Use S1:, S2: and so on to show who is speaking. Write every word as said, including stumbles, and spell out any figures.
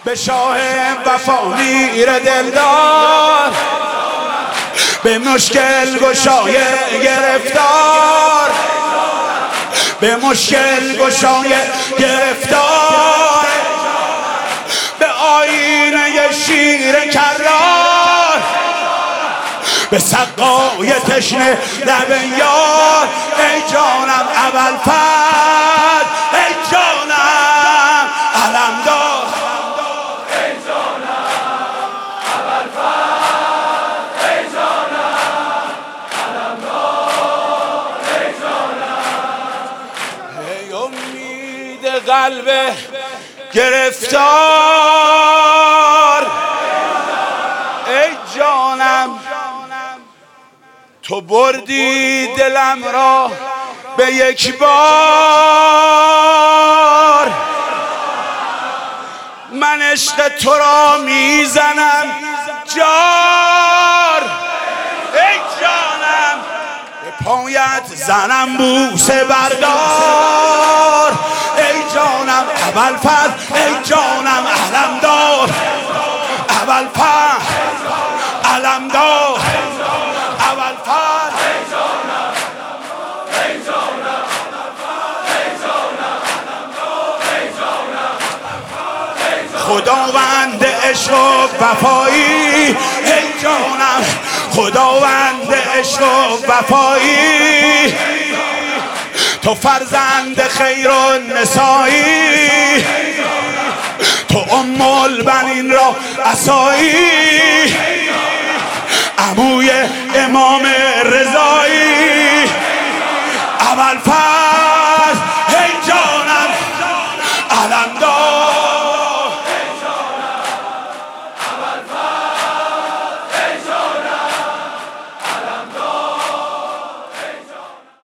S1: به شاه وفا میر دلدار، به مشکل گشای گرفتار، به مشکل گشای گرفتار، به آینه شیر کرار، به سقای تشنه لب یار. ای جانم ابوالفضل، ای جانم علمدار،
S2: ای جانم ابوالفضل، ای جانم علمدار، ای جانم.
S1: ای امید قلب گرفتار، ای جانم تو بردی دلم را به یک بار. من عشق تو را میزنم جار، ای جانم به پایت زنم بوسه بردار. ای جانم ابوالفضل، ای جانم علمدار، ابوالفضل علمدار، ابوالفضل خداوند عشق و وفایی. ای جانم خداوند عشق و وفایی، تو فرزند خیر و نسایی، تو ام البنین را عصایی، عموی امام رضایی. ابوالفضل